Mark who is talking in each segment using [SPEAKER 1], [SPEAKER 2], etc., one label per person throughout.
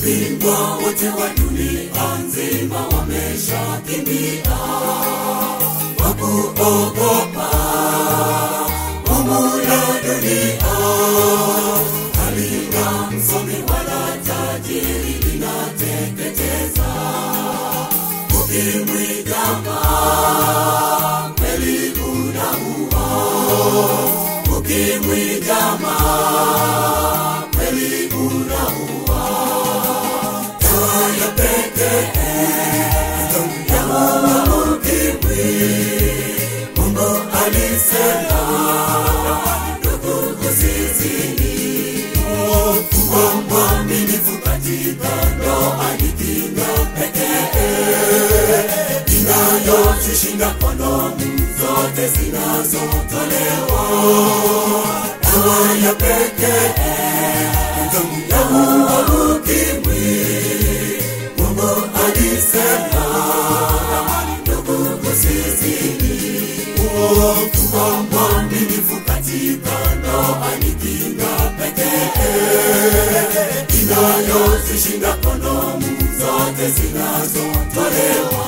[SPEAKER 1] Mabingwa wote wa dunia nzima wameshakimbia kwa kuogopa hukumu ya dunia. Halina msomi wala tajiri, linateketeza. Ukimwi kama kweli unaua, ukimwi kama kweli unaua. Dawa ya pekee ya ukimwi, Mungu alisema ndugu usizini. Kuwa mwaminifu katika ndoa ni kinga pekee inayozishinda kondomu zote zinazotolewa. Dawa ya pekee ya ukimwi, Mungu alisema ndugu usizini. Kuwa mwaminifu katika ndoa ni kinga pekee inayozishinda kondomu zote zinazotolewa.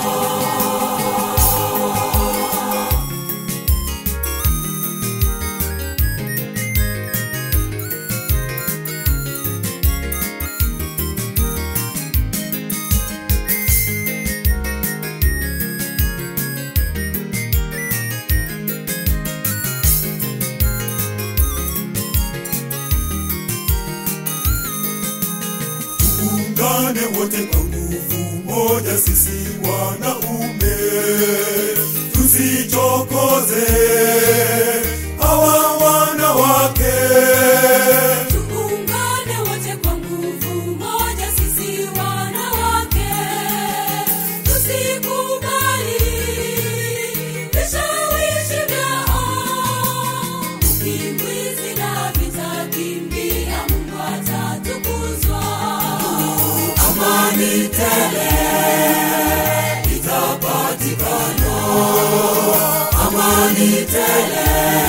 [SPEAKER 1] Tuungane wote kwa nguvu moja, sisi wanaume, tusichokoze hawa wanawake.
[SPEAKER 2] Tuungane wote kwa nguvu moja, sisi wanawake, tusikubali vishawishi vyao. Ukimwi na vita, kimbia, Mungu atatukuzwa.
[SPEAKER 1] Amani tele itapatikana, amani tele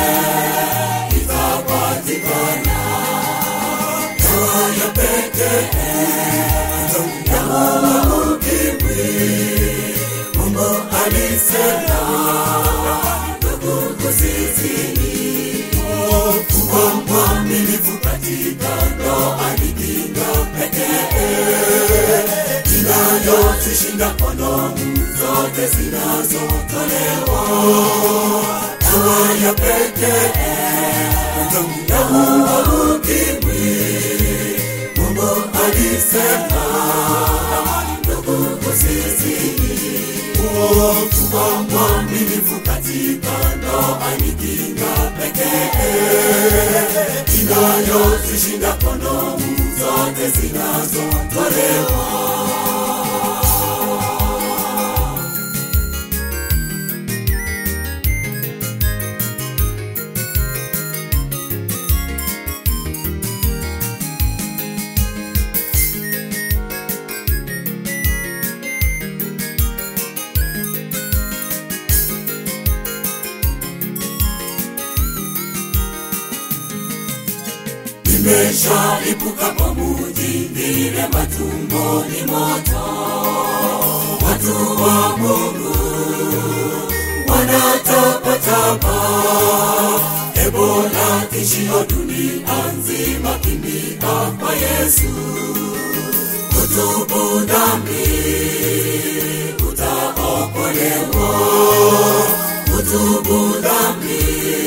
[SPEAKER 1] itapatikana. Dawa ya pekee ya ukimwi, Mungu alisema ndugu usizini. Kuwa mwaminifu katika ndoa ni kinga pekee inayozishinda kondomu zote zinazotolewa. Dawa ya pekee ya ukimwi, Mungu alisema ndugu usizini. Kuwa mwaminifu katika ndoa ni kinga pekee inayozishinda kondomu zote zinazotolewa. Nimeshalipuka kwa muji, vile matumboni moto. Watu wa Mungu wanatapatapa. Ebola tishio dunia nzima, kimbia kwa Yesu. Kutubu dhambi utaokolewa, kutubu dhambi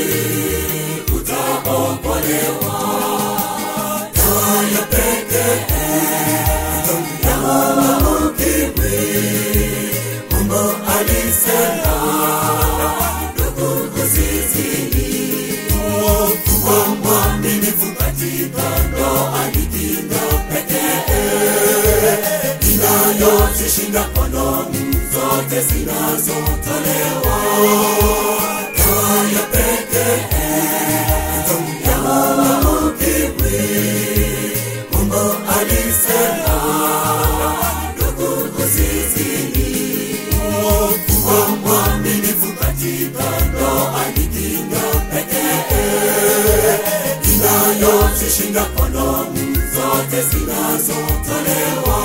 [SPEAKER 1] utaokolewa. Dawa ya pekee ya ukimwi, Mungu alisema ndugu usizini. Kuwa mwaminifu katika ndoa ni kinga pekee inayozishinda kondomu zote zinazotolewa. Dawa ya pekee ya ukimwi, Mungu alisema ndugu usizini. Kuwa mwaminifu katika ndoa ni kinga pekee inayozishinda kondomu zote zinazotolewa.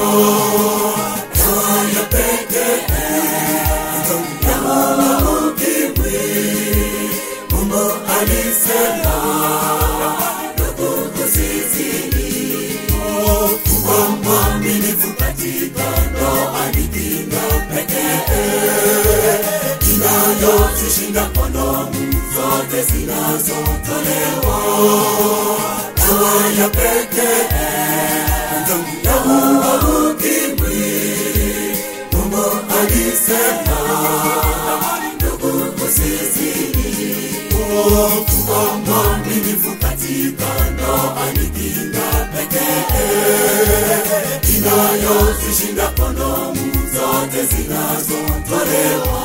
[SPEAKER 1] zishinda kondomu zote zinazotolewa. Dawa ya pekee ya ukimwi, Mungu alisema, ndugu usizini. Kuwa mwaminifu katika ndoa ni kinga pekee inayozishinda kondomu zote zinazotolewa.